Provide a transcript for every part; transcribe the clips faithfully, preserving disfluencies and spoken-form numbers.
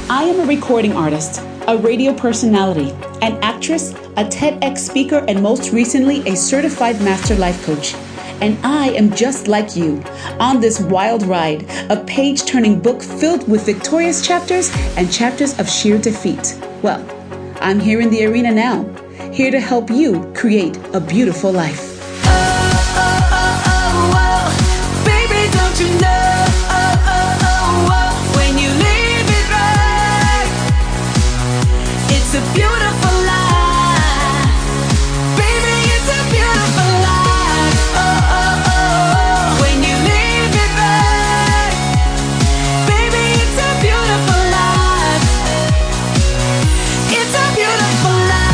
I am a recording artist, a radio personality, an actress, a TEDx speaker, and most recently, a certified master life coach. And I am just like you, on this wild ride, a page-turning book filled with victorious chapters and chapters of sheer defeat. Well, I'm here in the arena now, here to help you create a beautiful life. Oh, oh, oh, oh, oh. Baby, don't you know, oh, oh, oh, oh. When you leave it right, it's a beautiful life. Baby, it's a beautiful life. Oh, oh, oh, oh. When you leave it right, baby, it's a beautiful life. It's a beautiful life.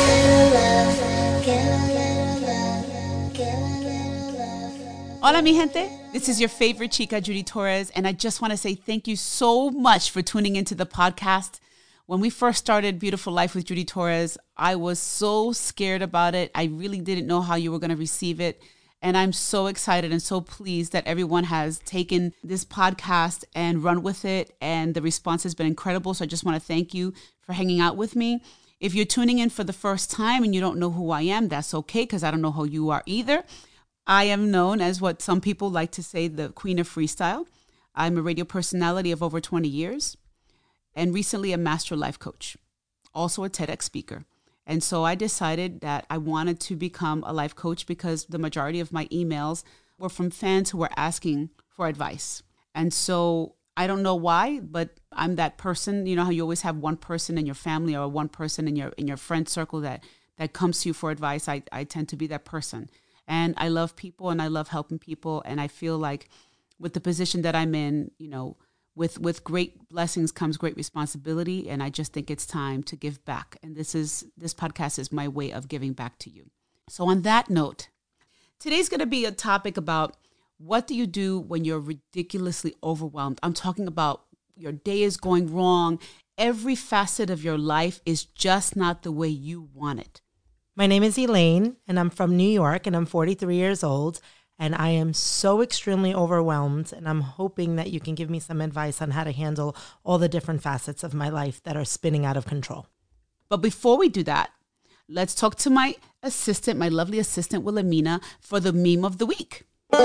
Hola, mi gente. This is your favorite chica, Judy Torres, and I just want to say thank you so much for tuning into the podcast. When we first started Beautiful Life with Judy Torres, I was so scared about it. I really didn't know how you were going to receive it, and I'm so excited and so pleased that everyone has taken this podcast and run with it, and the response has been incredible, so I just want to thank you for hanging out with me. If you're tuning in for the first time and you don't know who I am, that's okay, because I don't know who you are either. I am known as what some people like to say, the Queen of Freestyle. I'm a radio personality of over twenty years and recently a master life coach, also a TEDx speaker. And so I decided that I wanted to become a life coach because the majority of my emails were from fans who were asking for advice. And so I don't know why, but I'm that person. You know how you always have one person in your family or one person in your in your friend circle that, that comes to you for advice. I, I tend to be that person. And I love people and I love helping people. And I feel like with the position that I'm in, you know, with, with great blessings comes great responsibility. And I just think it's time to give back. And this is this podcast is my way of giving back to you. So on that note, today's going to be a topic about what do you do when you're ridiculously overwhelmed? I'm talking about your day is going wrong. Every facet of your life is just not the way you want it. My name is Elaine, and I'm from New York, and I'm forty-three years old, and I am so extremely overwhelmed, and I'm hoping that you can give me some advice on how to handle all the different facets of my life that are spinning out of control. But before we do that, let's talk to my assistant, my lovely assistant, Wilhelmina, for the meme of the week.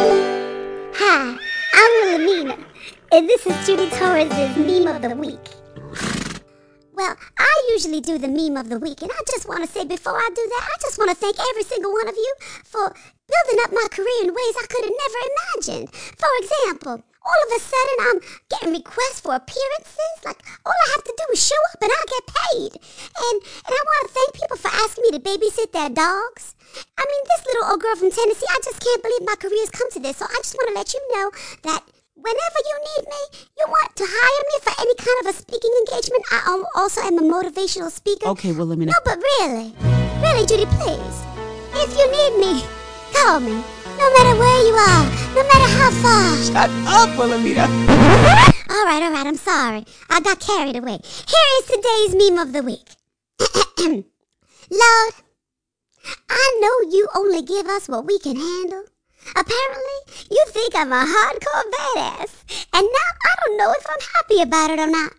Hi, I'm Wilhelmina, and this is Judy Torres' meme of the week. Well, I usually do the meme of the week, and I just want to say before I do that, I just want to thank every single one of you for building up my career in ways I could have never imagined. For example, all of a sudden I'm getting requests for appearances. Like, all I have to do is show up and I get paid. And and I want to thank people for asking me to babysit their dogs. I mean, this little old girl from Tennessee, I just can't believe my career's come to this. So I just want to let you know that whenever you need me, you want to hire me for any kind of a speaking engagement. I also am a motivational speaker. Okay, well, let me know. No, but really, really, Judy, please, if you need me, call me. No matter where you are, no matter how far. Shut up, Wilhelmina. All right, all right, I'm sorry. I got carried away. Here is today's meme of the week. Lord, I know you only give us what we can handle. Apparently, you think I'm a hardcore badass, and now I don't know if I'm happy about it or not.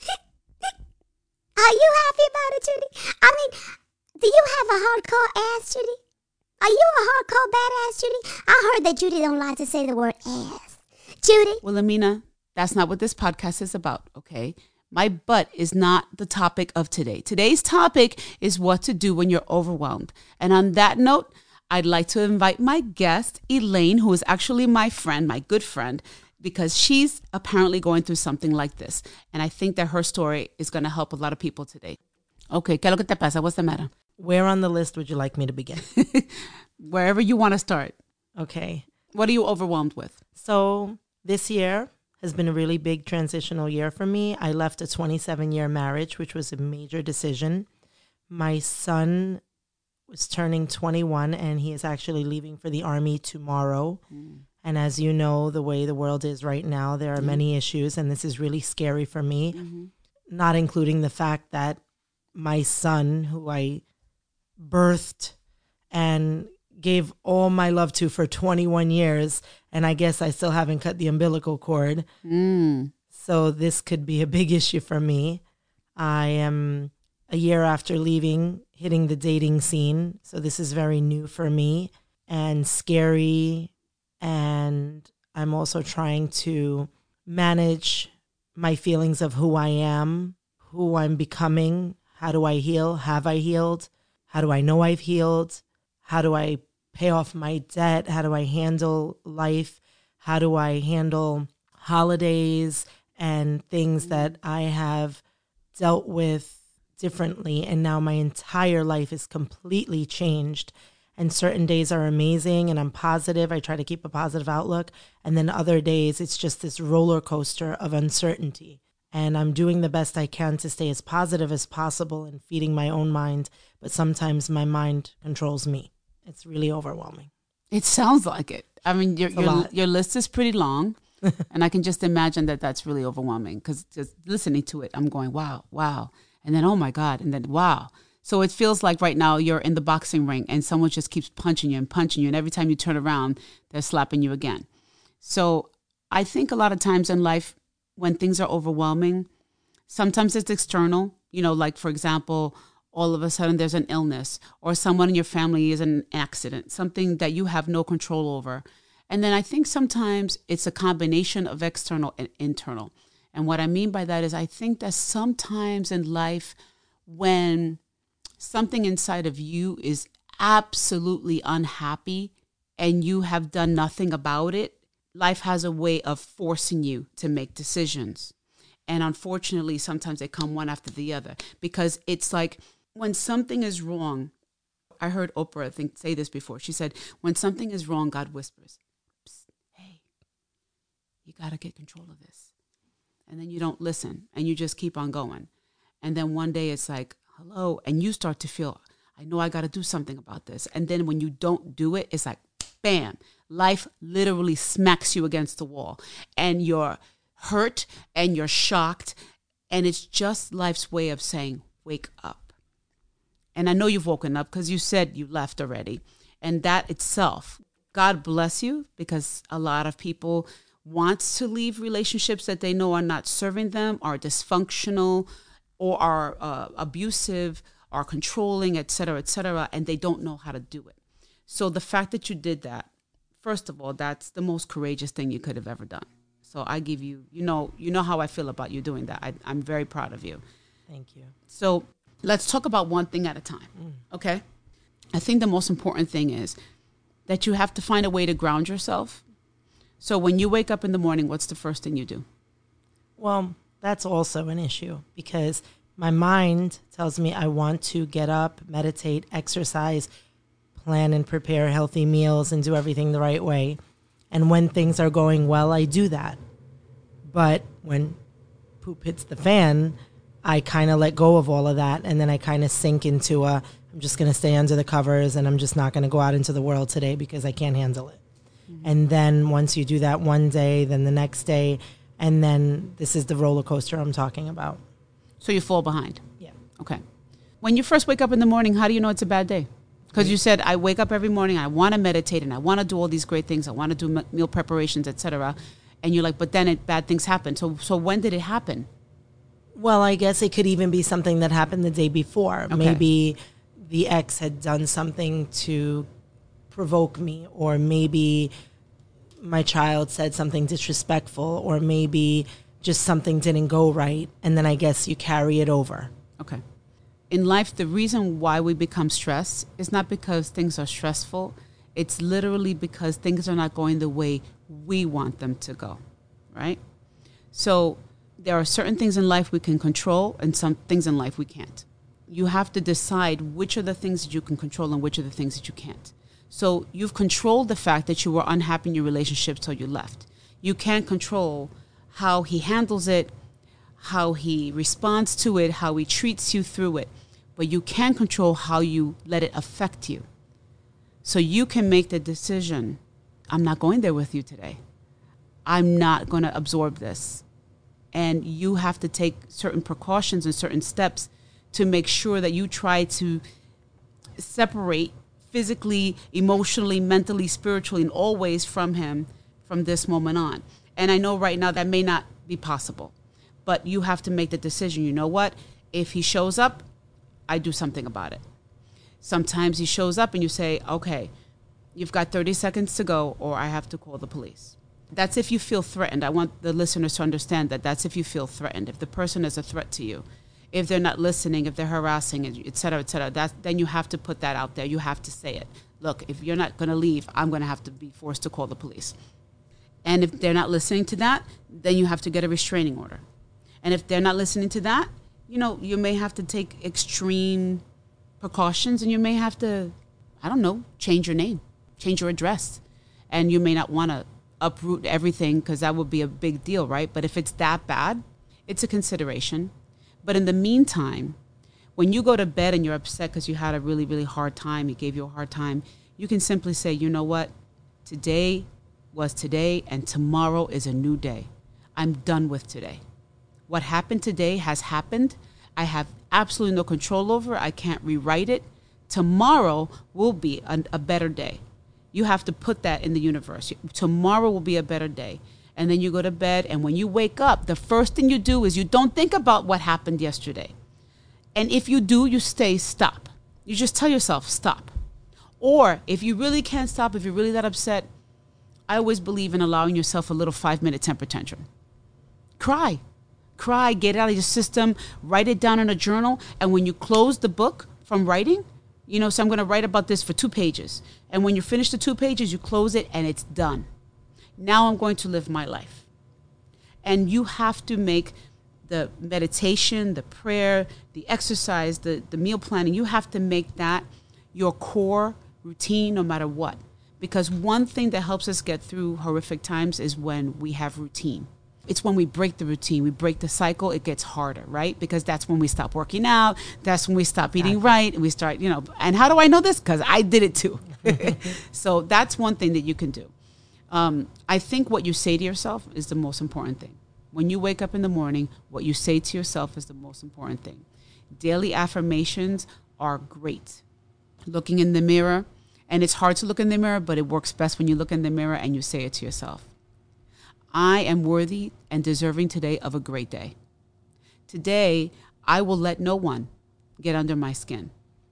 Are you happy about it, Judy? I mean, do you have a hardcore ass, Judy? Are you a hardcore badass, Judy? I heard that Judy don't like to say the word ass. Judy? Wilhelmina, that's not what this podcast is about, okay? My butt is not the topic of today. Today's topic is what to do when you're overwhelmed. And on that note, I'd like to invite my guest, Elaine, who is actually my friend, my good friend, because she's apparently going through something like this. And I think that her story is going to help a lot of people today. Okay, ¿qué es lo que te pasa? What's the matter? Where on the list would you like me to begin? Wherever you want to start. Okay. What are you overwhelmed with? So this year has been a really big transitional year for me. I left a twenty-seven-year marriage, which was a major decision. My son was turning twenty-one, and he is actually leaving for the Army tomorrow. Mm. And as you know, the way the world is right now, there are mm. many issues, and this is really scary for me, mm-hmm. not including the fact that my son, who I birthed and gave all my love to for twenty-one years, and I guess I still haven't cut the umbilical cord. Mm. So this could be a big issue for me. I am a year after leaving, hitting the dating scene. So this is very new for me and scary. And I'm also trying to manage my feelings of who I am, who I'm becoming. How do I heal? Have I healed? How do I know I've healed? How do I pay off my debt? How do I handle life? How do I handle holidays and things that I have dealt with differently? And now my entire life is completely changed. And certain days are amazing and I'm positive. I try to keep a positive outlook. And then other days, it's just this roller coaster of uncertainty. And I'm doing the best I can to stay as positive as possible and feeding my own mind. But sometimes my mind controls me. It's really overwhelming. It sounds like it. I mean, your your, your list is pretty long. And I can just imagine that that's really overwhelming because just listening to it, I'm going, wow, wow. And then, oh my God. And then, wow. So it feels like right now you're in the boxing ring and someone just keeps punching you and punching you. And every time you turn around, they're slapping you again. So I think a lot of times in life, when things are overwhelming, sometimes it's external. You know, like, for example, all of a sudden there's an illness or someone in your family is in an accident, something that you have no control over. And then I think sometimes it's a combination of external and internal. And what I mean by that is I think that sometimes in life, when something inside of you is absolutely unhappy and you have done nothing about it, life has a way of forcing you to make decisions. And unfortunately, sometimes they come one after the other because it's like when something is wrong, I heard Oprah I think say this before. She said, when something is wrong, God whispers, Psst, hey, you got to get control of this. And then you don't listen and you just keep on going. And then one day it's like, hello. And you start to feel, I know I got to do something about this. And then when you don't do it, it's like, bam, life literally smacks you against the wall and you're hurt and you're shocked. And it's just life's way of saying, wake up. And I know you've woken up because you said you left already. And that itself, God bless you, because a lot of people want to leave relationships that they know are not serving them, are dysfunctional, or are uh, abusive, are controlling, et cetera, et cetera, and they don't know how to do it. So the fact that you did that, first of all, that's the most courageous thing you could have ever done. So I give you, you know, you know how I feel about you doing that. I, I'm very proud of you. Thank you. So let's talk about one thing at a time, mm. okay? I think the most important thing is that you have to find a way to ground yourself. So when you wake up in the morning, what's the first thing you do? Well, that's also an issue because my mind tells me I want to get up, meditate, exercise, plan and prepare healthy meals and do everything the right way. And when things are going well, I do that. But when poop hits the fan, I kind of let go of all of that. And then I kind of sink into a, I'm just going to stay under the covers and I'm just not going to go out into the world today because I can't handle it. Mm-hmm. And then once you do that one day, then the next day, and then this is the roller coaster I'm talking about. So you fall behind? Yeah. Okay. When you first wake up in the morning, how do you know it's a bad day? Because you said, I wake up every morning, I want to meditate, and I want to do all these great things. I want to do m- meal preparations, et cetera. And you're like, but then it, bad things happen. So so when did it happen? Well, I guess it could even be something that happened the day before. Okay. Maybe the ex had done something to provoke me, or maybe my child said something disrespectful, or maybe just something didn't go right. And then I guess you carry it over. Okay. In life, the reason why we become stressed is not because things are stressful. It's literally because things are not going the way we want them to go, right? So there are certain things in life we can control and some things in life we can't. You have to decide which are the things that you can control and which are the things that you can't. So you've controlled the fact that you were unhappy in your relationship till you left. You can't control how he handles it, how he responds to it, how he treats you through it. But you can control how you let it affect you. So you can make the decision, I'm not going there with you today. I'm not going to absorb this. And you have to take certain precautions and certain steps to make sure that you try to separate physically, emotionally, mentally, spiritually, in all ways from him from this moment on. And I know right now that may not be possible. But you have to make the decision. You know what? If he shows up, I do something about it. Sometimes he shows up and you say, okay, you've got thirty seconds to go or I have to call the police. That's if you feel threatened. I want the listeners to understand that that's if you feel threatened. If the person is a threat to you, if they're not listening, if they're harassing, et cetera, et cetera, that's, then you have to put that out there. You have to say it. Look, if you're not going to leave, I'm going to have to be forced to call the police. And if they're not listening to that, then you have to get a restraining order. And if they're not listening to that, you know, you may have to take extreme precautions and you may have to, I don't know, change your name, change your address. And you may not want to uproot everything because that would be a big deal, right? But if it's that bad, it's a consideration. But in the meantime, when you go to bed and you're upset because you had a really, really hard time, he gave you a hard time, you can simply say, you know what? Today was today and tomorrow is a new day. I'm done with today. What happened today has happened. I have absolutely no control over it. I can't rewrite it. Tomorrow will be a, a better day. You have to put that in the universe. Tomorrow will be a better day. And then you go to bed, and when you wake up, the first thing you do is you don't think about what happened yesterday. And if you do, you stay, stop. You just tell yourself, stop. Or if you really can't stop, if you're really that upset, I always believe in allowing yourself a little five-minute temper tantrum. Cry. Cry, get it out of your system, write it down in a journal, and when you close the book from writing, you know, so I'm going to write about this for two pages. And when you finish the two pages, you close it, and it's done. Now I'm going to live my life. And you have to make the meditation, the prayer, the exercise, the, the meal planning, you have to make that your core routine no matter what. Because one thing that helps us get through horrific times is when we have routine. It's when we break the routine, we break the cycle, it gets harder, right? Because that's when we stop working out, that's when we stop eating right, and we start, you know, and how do I know this? Because I did it too. So that's one thing that you can do. Um, I think what you say to yourself is the most important thing. When you wake up in the morning, what you say to yourself is the most important thing. Daily affirmations are great. Looking in the mirror, and it's hard to look in the mirror, but it works best when you look in the mirror and you say it to yourself. I am worthy and deserving today of a great day. Today, I will let no one get under my skin.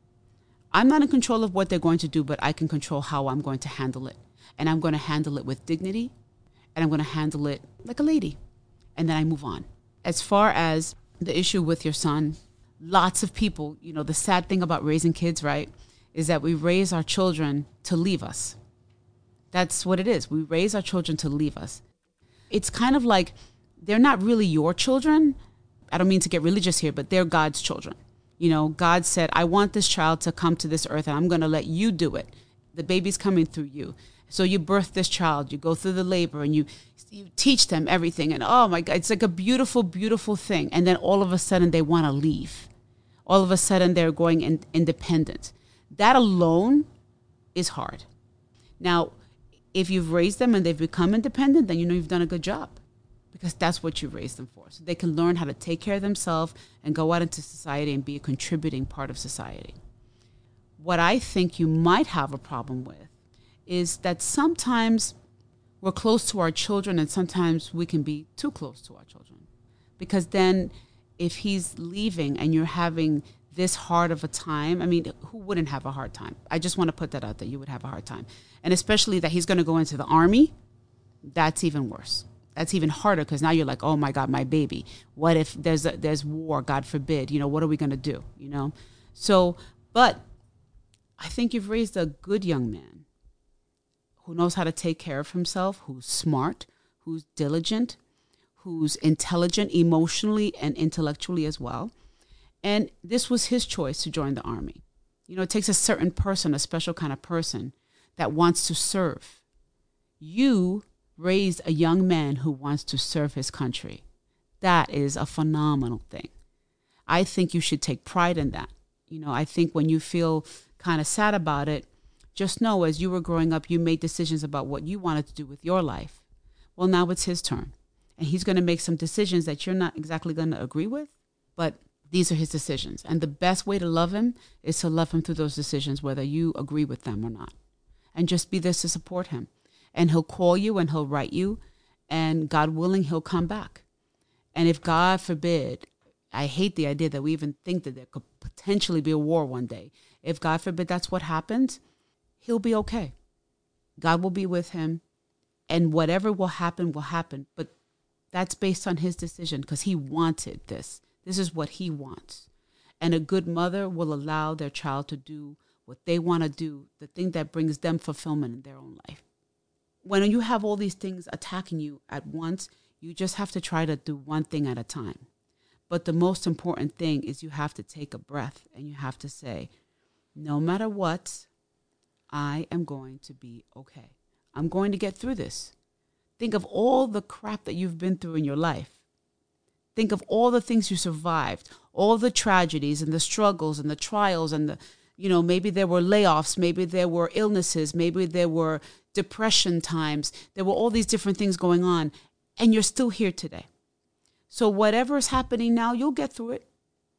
I'm not in control of what they're going to do, but I can control how I'm going to handle it. And I'm going to handle it with dignity, and I'm going to handle it like a lady. And then I move on. As far as the issue with your son, lots of people, you know, the sad thing about raising kids, right, is that we raise our children to leave us. That's what it is. We raise our children to leave us. It's kind of like they're not really your children. I don't mean to get religious here, but they're God's children. You know, God said, I want this child to come to this earth and I'm going to let you do it. The baby's coming through you. So you birth this child, you go through the labor and you you teach them everything. And oh my God, it's like a beautiful, beautiful thing. And then all of a sudden they want to leave. All of a sudden they're going in, independent. That alone is hard. Now, if you've raised them and they've become independent, then you know you've done a good job because that's what you raised them for. So they can learn how to take care of themselves and go out into society and be a contributing part of society. What I think you might have a problem with is that sometimes we're close to our children and sometimes we can be too close to our children. Because then if he's leaving and you're having this hard of a time, I mean, who wouldn't have a hard time? I just want to put that out there. You would have a hard time. And especially that he's going to go into the army, that's even worse. That's even harder because now you're like, oh my God, my baby. What if there's a, there's war, God forbid? You know, what are we going to do? You know? So, but I think you've raised a good young man who knows how to take care of himself, who's smart, who's diligent, who's intelligent emotionally and intellectually as well. And this was his choice to join the army. You know, it takes a certain person, a special kind of person that wants to serve. You raised a young man who wants to serve his country. That is a phenomenal thing. I think you should take pride in that. You know, I think when you feel kind of sad about it, just know as you were growing up, you made decisions about what you wanted to do with your life. Well, now it's his turn. And he's going to make some decisions that you're not exactly going to agree with, but these are his decisions. And the best way to love him is to love him through those decisions, whether you agree with them or not. And just be there to support him. And he'll call you and he'll write you. And God willing, he'll come back. And if God forbid, I hate the idea that we even think that there could potentially be a war one day. If God forbid that's what happens, he'll be okay. God will be with him. And whatever will happen, will happen. But that's based on his decision because he wanted this. This is what he wants. And a good mother will allow their child to do what they want to do, the thing that brings them fulfillment in their own life. When you have all these things attacking you at once, you just have to try to do one thing at a time. But the most important thing is you have to take a breath and you have to say, no matter what, I am going to be okay. I'm going to get through this. Think of all the crap that you've been through in your life. Think of all the things you survived, all the tragedies and the struggles and the trials and the, you know, maybe there were layoffs, maybe there were illnesses, maybe there were depression times. There were all these different things going on, and you're still here today. So whatever is happening now, you'll get through it.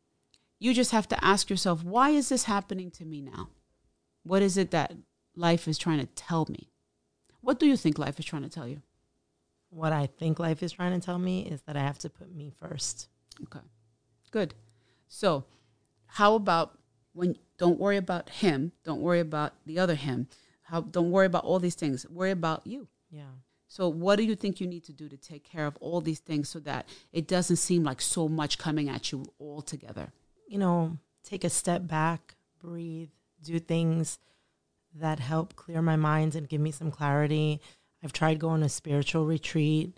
You just have to ask yourself, why is this happening to me now? What is it that life is trying to tell me? What do you think life is trying to tell you? What I think life is trying to tell me is that I have to put me first. Okay, good. So how about when, don't worry about him, don't worry about the other him, how, don't worry about all these things, worry about you. Yeah. So what do you think you need to do to take care of all these things so that it doesn't seem like so much coming at you all together? You know, take a step back, breathe, do things that help clear my mind and give me some clarity. I've tried going to spiritual retreat.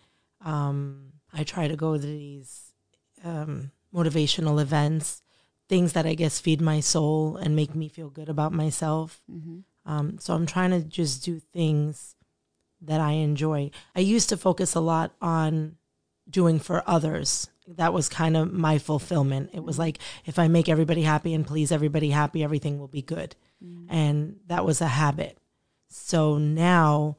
Um, I try to go to these um, motivational events, things that I guess feed my soul and make me feel good about myself. Mm-hmm. Um, so I'm trying to just do things that I enjoy. I used to focus a lot on doing for others. That was kind of my fulfillment. It was like, if I make everybody happy and please everybody happy, everything will be good. Mm-hmm. And that was a habit. So now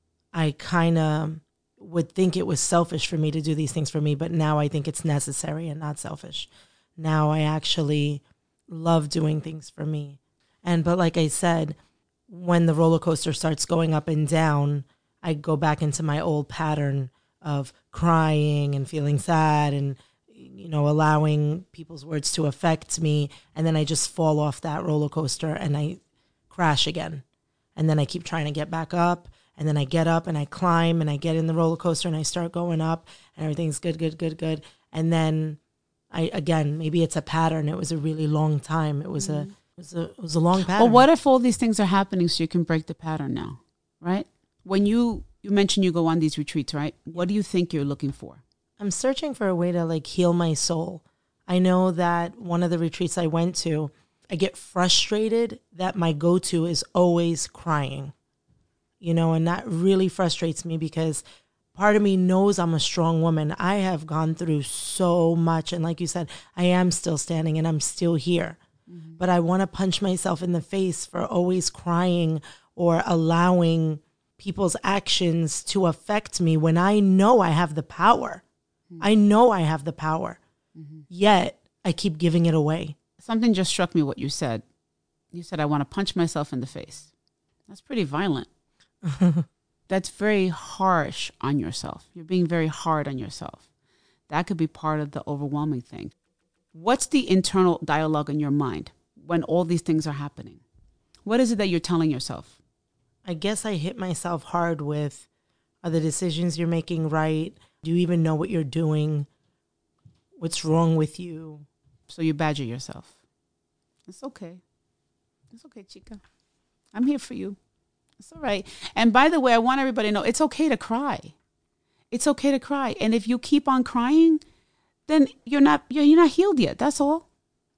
I kind of would think it was selfish for me to do these things for me, but now I think it's necessary and not selfish. Now I actually love doing things for me. And, but like I said, when the roller coaster starts going up and down, I go back into my old pattern of crying and feeling sad and, you know, allowing people's words to affect me. And then I just fall off that roller coaster and I crash again. And then I keep trying to get back up. And then I get up and I climb and I get in the roller coaster and I start going up and everything's good, good, good, good. And then I, again, maybe it's a pattern. It was a really long time. It was mm-hmm. a, it was a, it was a long pattern. Well, what if all these things are happening so you can break the pattern now, right? When you, you mentioned you go on these retreats, right? What do you think you're looking for? I'm searching for a way to like heal my soul. I know that one of the retreats I went to, I get frustrated that my go-to is always crying, you know, and that really frustrates me because part of me knows I'm a strong woman. I have gone through so much. And like you said, I am still standing and I'm still here. Mm-hmm. But I want to punch myself in the face for always crying or allowing people's actions to affect me when I know I have the power. Mm-hmm. I know I have the power. Mm-hmm. Yet I keep giving it away. Something just struck me what you said. You said, I want to punch myself in the face. That's pretty violent. That's very harsh on yourself. You're being very hard on yourself. That could be part of the overwhelming thing. What's the internal dialogue in your mind when all these things are happening? What is it that you're telling yourself? I guess I hit myself hard with, are the decisions you're making right? Do you even know what you're doing? What's wrong with you? So you badger yourself. It's okay. It's okay, chica. I'm here for you. It's all right. And by the way, I want everybody to know it's okay to cry. It's okay to cry. And if you keep on crying, then you're not you're, you're not healed yet. That's all.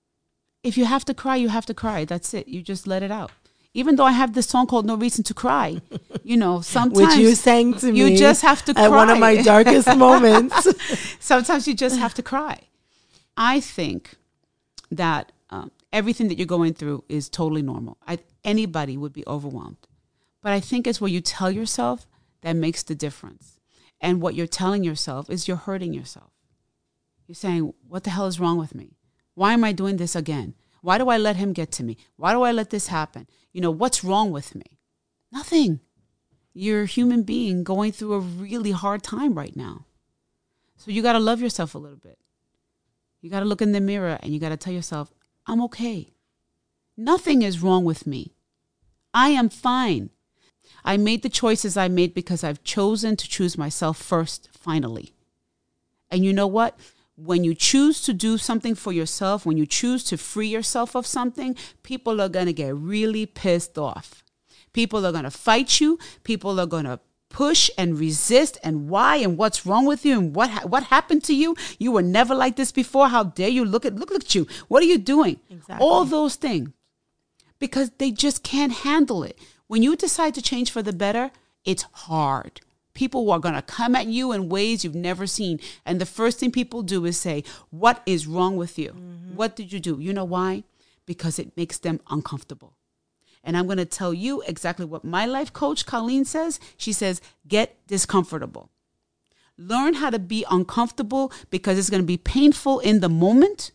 If you have to cry, you have to cry. That's it. You just let it out. Even though I have this song called No Reason to Cry, you know, sometimes which you sang to you me. You just have to cry. At one of my darkest moments. Sometimes you just have to cry. I think that um, everything that you're going through is totally normal. I, anybody would be overwhelmed. But I think it's what you tell yourself that makes the difference. And what you're telling yourself is you're hurting yourself. You're saying, what the hell is wrong with me? Why am I doing this again? Why do I let him get to me? Why do I let this happen? You know, what's wrong with me? Nothing. You're a human being going through a really hard time right now. So you got to love yourself a little bit. You got to look in the mirror and you got to tell yourself, I'm okay. Nothing is wrong with me. I am fine. I made the choices I made because I've chosen to choose myself first, finally. And you know what? When you choose to do something for yourself, when you choose to free yourself of something, people are going to get really pissed off. People are going to fight you. People are going to push and resist, and why and what's wrong with you and what ha- what happened to you? You were never like this before. How dare you? Look at look at you. What are you doing? Exactly. All those things. Because they just can't handle it. When you decide to change for the better, it's hard. People are going to come at you in ways you've never seen. And the first thing people do is say, what is wrong with you? Mm-hmm. What did you do? You know why? Because it makes them uncomfortable. And I'm going to tell you exactly what my life coach, Colleen, says. She says, get discomfortable. Learn how to be uncomfortable because it's going to be painful in the moment.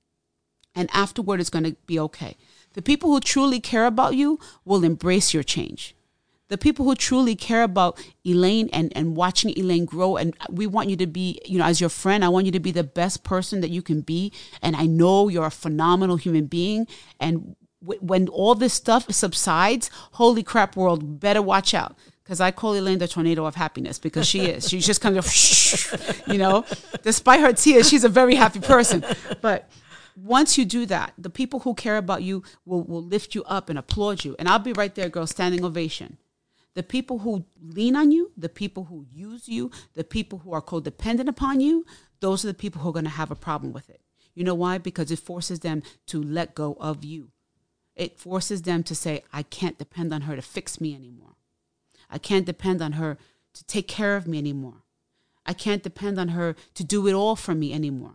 And afterward, it's going to be okay. The people who truly care about you will embrace your change. The people who truly care about Elaine and, and watching Elaine grow, and we want you to be, you know, as your friend, I want you to be the best person that you can be. And I know you're a phenomenal human being. And w- when all this stuff subsides, holy crap, world, better watch out. Because I call Elaine the tornado of happiness because she is. She just kind of, you know, despite her tears, she's a very happy person. But once you do that, the people who care about you will, will lift you up and applaud you. And I'll be right there, girl, standing ovation. The people who lean on you, the people who use you, the people who are codependent upon you, those are the people who are going to have a problem with it. You know why? Because it forces them to let go of you. It forces them to say, I can't depend on her to fix me anymore. I can't depend on her to take care of me anymore. I can't depend on her to do it all for me anymore.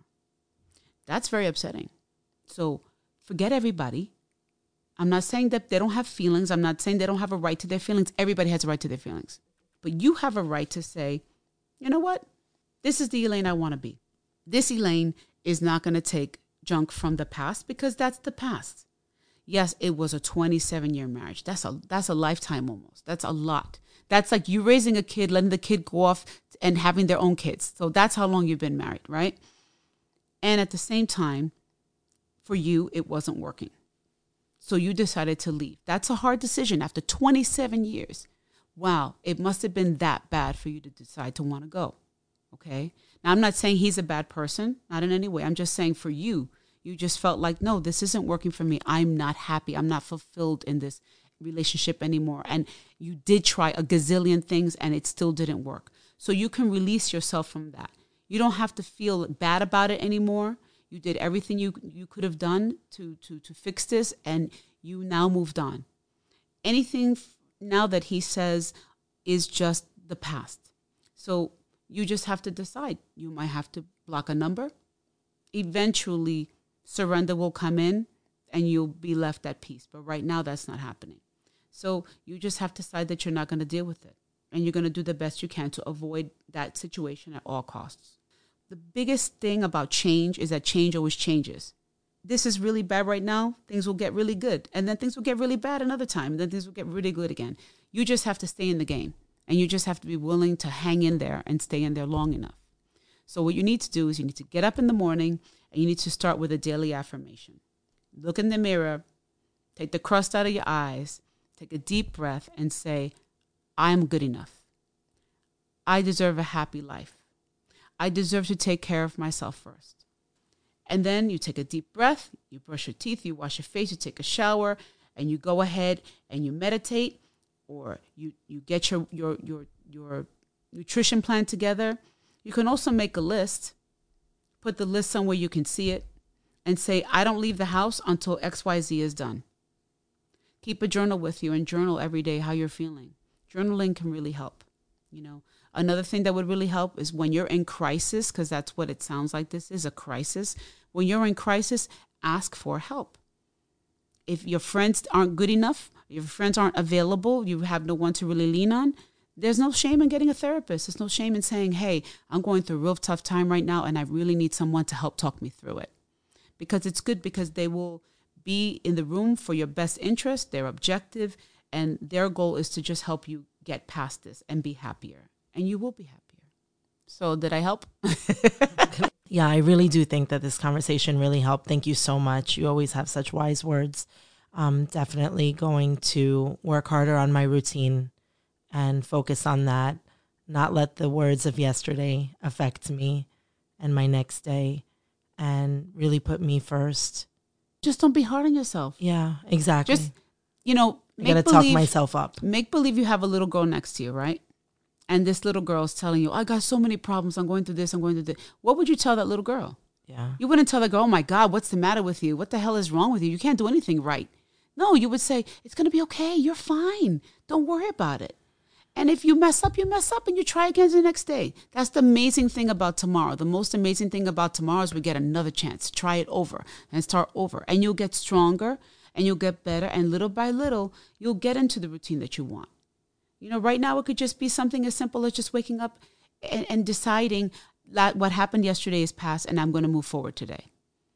That's very upsetting. So forget everybody. I'm not saying that they don't have feelings. I'm not saying they don't have a right to their feelings. Everybody has a right to their feelings. But you have a right to say, you know what? This is the Elaine I want to be. This Elaine is not going to take junk from the past because that's the past. Yes, it was a twenty-seven-year marriage. That's a that's a lifetime almost. That's a lot. That's like you raising a kid, letting the kid go off and having their own kids. So that's how long you've been married, right? And at the same time, for you, it wasn't working. So you decided to leave. That's a hard decision after twenty-seven years. Wow, it must have been that bad for you to decide to want to go. Okay? Now, I'm not saying he's a bad person, not in any way. I'm just saying for you, you just felt like, no, this isn't working for me. I'm not happy. I'm not fulfilled in this relationship anymore. And you did try a gazillion things and it still didn't work. So you can release yourself from that. You don't have to feel bad about it anymore. You did everything you you could have done to, to, to fix this, and you now moved on. Anything f- now that he says is just the past. So you just have to decide. You might have to block a number. Eventually, surrender will come in, and you'll be left at peace. But right now, that's not happening. So you just have to decide that you're not going to deal with it, and you're going to do the best you can to avoid that situation at all costs. The biggest thing about change is that change always changes. This is really bad right now. Things will get really good. And then things will get really bad another time. And then things will get really good again. You just have to stay in the game. And you just have to be willing to hang in there and stay in there long enough. So what you need to do is you need to get up in the morning and you need to start with a daily affirmation. Look in the mirror, take the crust out of your eyes, take a deep breath and say, I'm good enough. I deserve a happy life. I deserve to take care of myself first. And then you take a deep breath, you brush your teeth, you wash your face, you take a shower, and you go ahead and you meditate, or you, you get your, your, your, your nutrition plan together. You can also make a list, put the list somewhere you can see it, and say, I don't leave the house until X Y Z is done. Keep a journal with you and journal every day how you're feeling. Journaling can really help, you know. Another thing that would really help is when you're in crisis, because that's what it sounds like this is, a crisis. When you're in crisis, ask for help. If your friends aren't good enough, if your friends aren't available, you have no one to really lean on, there's no shame in getting a therapist. There's no shame in saying, hey, I'm going through a real tough time right now, and I really need someone to help talk me through it. Because it's good because they will be in the room for your best interest. They're objective, and their goal is to just help you get past this and be happier. And you will be happier. So did I help? Yeah, I really do think that this conversation really helped. Thank you so much. You always have such wise words. Um, definitely going to work harder on my routine and focus on that. Not let the words of yesterday affect me and my next day, and really put me first. Just don't be hard on yourself. Yeah, exactly. Just, you know, I make gotta talk believe, myself up. make believe you have a little girl next to you, right? And this little girl is telling you, I got so many problems. I'm going through this. I'm going through this. What would you tell that little girl? Yeah. You wouldn't tell the girl, oh my God, what's the matter with you? What the hell is wrong with you? You can't do anything right. No, you would say, it's going to be okay. You're fine. Don't worry about it. And if you mess up, you mess up and you try again the next day. That's the amazing thing about tomorrow. The most amazing thing about tomorrow is we get another chance. Try it over and start over. And you'll get stronger and you'll get better. And little by little, you'll get into the routine that you want. You know, right now it could just be something as simple as just waking up and, and deciding that what happened yesterday is past and I'm going to move forward today.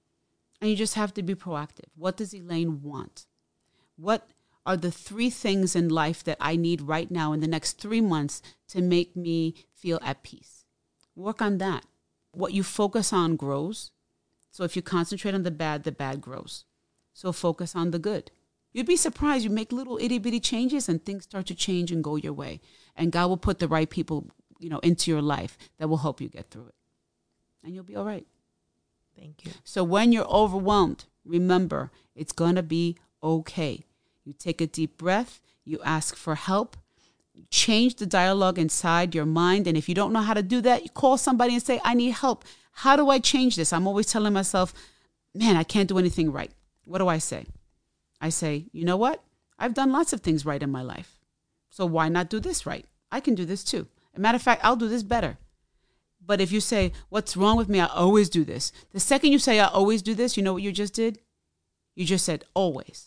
And you just have to be proactive. What does Elaine want? What are the three things in life that I need right now in the next three months to make me feel at peace? Work on that. What you focus on grows. So if you concentrate on the bad, the bad grows. So focus on the good. You'd be surprised. You make little itty bitty changes and things start to change and go your way. And God will put the right people, you know, into your life that will help you get through it. And you'll be all right. Thank you. So when you're overwhelmed, remember, it's going to be okay. You take a deep breath. You ask for help. Change the dialogue inside your mind. And if you don't know how to do that, you call somebody and say, I need help. How do I change this? I'm always telling myself, man, I can't do anything right. What do I say? I say, you know what? I've done lots of things right in my life. So why not do this right? I can do this too. As a matter of fact, I'll do this better. But if you say, what's wrong with me? I always do this. The second you say, I always do this, you know what you just did? You just said always.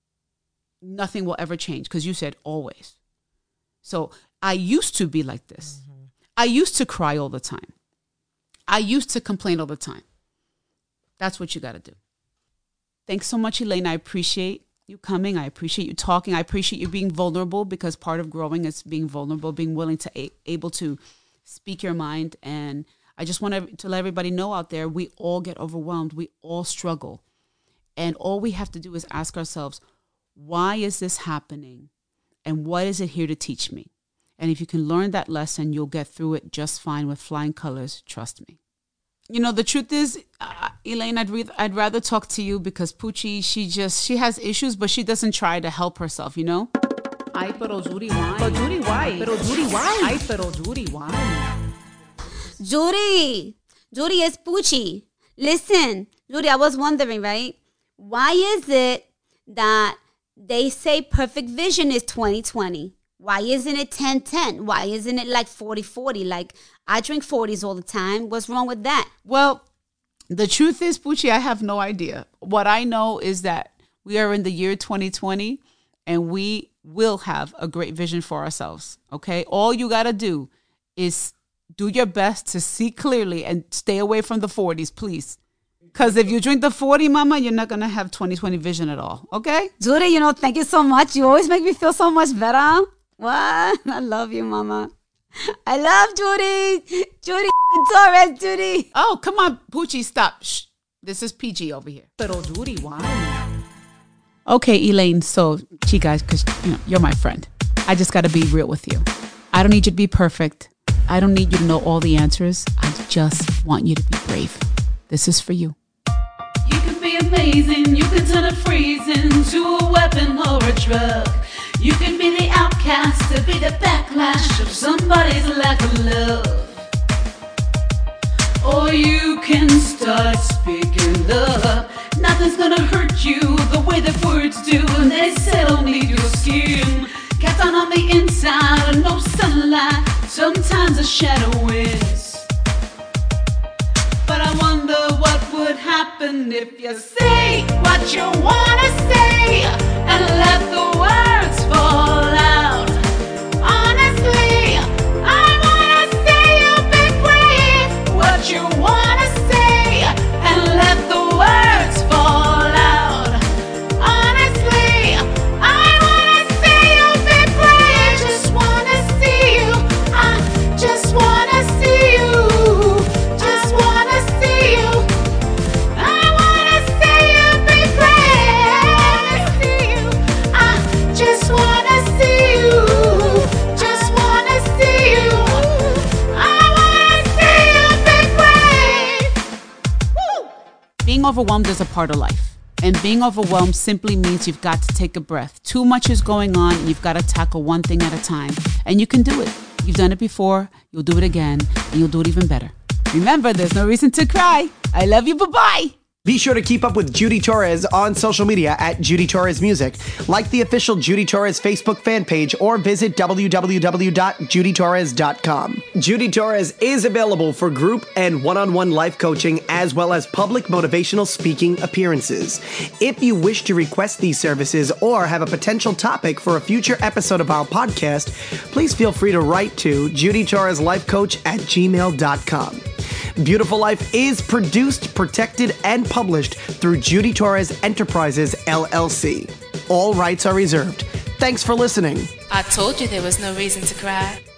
Nothing will ever change because you said always. So I used to be like this. Mm-hmm. I used to cry all the time. I used to complain all the time. That's what you got to do. Thanks so much, Elaine. I appreciate you coming. I appreciate you talking. I appreciate you being vulnerable because part of growing is being vulnerable, being willing to a- able to speak your mind. And I just want to let everybody know out there, we all get overwhelmed. We all struggle. And all we have to do is ask ourselves, why is this happening? And what is it here to teach me? And if you can learn that lesson, you'll get through it just fine with flying colors. Trust me. You know, the truth is, uh, Elaine, I'd, re- I'd rather talk to you because Poochie, she just, she has issues, but she doesn't try to help herself, you know? Ay, pero Judy, why? Pero Judy, why? Pero Judy, why? Ay, pero Judy, why? Judy, Judy, it's Poochie. Listen, Judy, I was wondering, right? Why is it that they say perfect vision is twenty twenty? Why isn't it ten ten? Why isn't it like forty forty? Like, I drink forties all the time. What's wrong with that? Well, the truth is, Poochie, I have no idea. What I know is that we are in the year twenty twenty and we will have a great vision for ourselves, okay? All you got to do is do your best to see clearly and stay away from the forties, please. Because if you drink the forty, mama, you're not going to have twenty twenty vision at all, okay? Judy, you know, thank you so much. You always make me feel so much better. What? I love you, mama. I love Judy. Judy Torres, Judy. Oh, come on, Poochie, stop. Shh. This is P G over here. Pero Judy, why? Okay, Elaine, so, chicas, because you know, you're my friend. I just got to be real with you. I don't need you to be perfect. I don't need you to know all the answers. I just want you to be brave. This is for you. You can be amazing, you can turn a freeze into a weapon or a drug. You can be the outcast to be the backlash of somebody's lack of love. Or you can start speaking love. Nothing's gonna hurt you the way that words do. And they say don't need your skin. Cast down on the inside, no sunlight. Sometimes a shadow is. But I wonder what would happen if you say what you wanna say and let the words fall out. Honestly, I wanna say you've been brave. What you wanna say and let the words fall out. Honestly, I wanna say you've been brave. Just wanna see you. I just wanna see you. Being overwhelmed is a part of life. And being overwhelmed simply means you've got to take a breath. Too much is going on and you've got to tackle one thing at a time. And you can do it. You've done it before, you'll do it again, and you'll do it even better. Remember, there's no reason to cry. I love you. Bye-bye. Be sure to keep up with Judy Torres on social media at Judy Torres Music. Like the official Judy Torres Facebook fan page or visit w w w dot judy torres dot com. Judy Torres is available for group and one-on-one life coaching as well as public motivational speaking appearances. If you wish to request these services or have a potential topic for a future episode of our podcast, please feel free to write to judy torres life coach at gmail dot com. Beautiful Life is produced, protected, and published through Judy Torres Enterprises, L L C. All rights are reserved. Thanks for listening. I told you there was no reason to cry.